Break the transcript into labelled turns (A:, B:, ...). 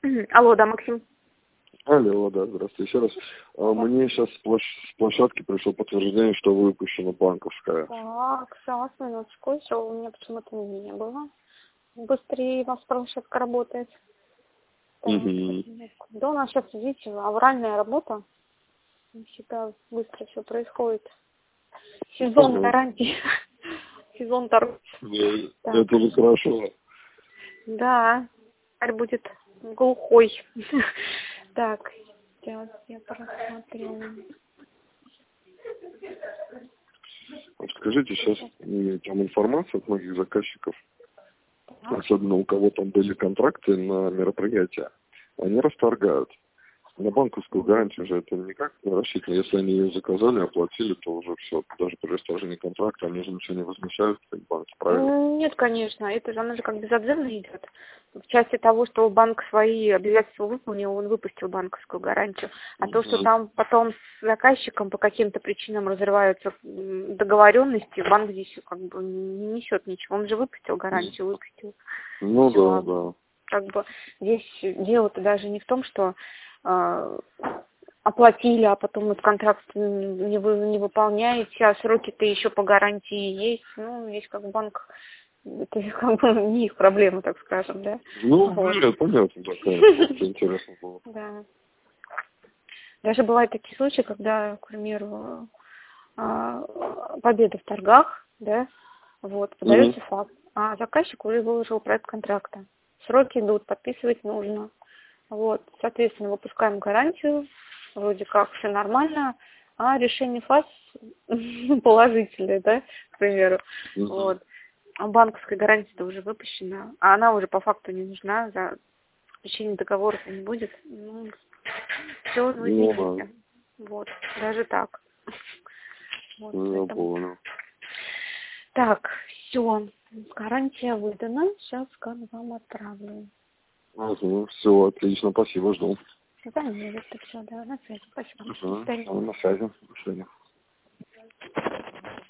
A: Алло, да, Максим.
B: Алло, да, здравствуйте еще раз. Мне сейчас с площадки пришло подтверждение, что выпущена банковская.
A: Так, сейчас, минуточку, еще у меня почему-то не было. Быстрее у вас площадка работает. Так, да, у нас сейчас, видите, авральная работа. Не всегда быстро все происходит. Сезон гарантий. Сезон торгов.
B: Это же хорошо.
A: Да, теперь будет глухой. Так, сейчас я просмотрю.
B: Вот скажите, сейчас там информация от многих заказчиков, особенно у кого там были контракты на мероприятия, они расторгают. На банковскую гарантию же это никак не рассчитано. Если они ее заказали, оплатили, то уже все. Даже при расторжении контракта они же ничего не возмещают, как банки, правильно?
A: Нет, конечно, это же, она же как безотзывно идет. В части того, что банк свои обязательства выполнил, он выпустил банковскую гарантию. А то, что там потом с заказчиком по каким-то причинам разрываются договоренности, банк здесь как бы не несет ничего. Он же выпустил гарантию, выпустил.
B: Ну
A: Всё.
B: да.
A: Как бы здесь дело-то даже не в том, что оплатили, а потом вот контракт не выполняете, а сроки-то еще по гарантии есть. Ну, здесь как банк, это как бы не их проблема, так скажем, да?
B: Ну,
A: Вот.
B: нет, понятно, да, конечно, интересно было.
A: Да. Даже бывают такие случаи, когда, к примеру, победа в торгах, да, вот, подается факт, а заказчик уже выложил проект контракта. Сроки идут, подписывать нужно. Вот, соответственно, выпускаем гарантию, вроде как все нормально, а решение ФАС положительное, да, к примеру. Вот. А банковская гарантия-то уже выпущена, а она уже по факту не нужна, за заключение договора не будет. Ну, все, ну извините. Вот, даже так. Вот,
B: Я понял.
A: так, все, гарантия выдана, сейчас вам отправлю.
B: Все, отлично, спасибо, жду.
A: Да, нет, это все, да, на связи, спасибо.
B: На связи, до свидания.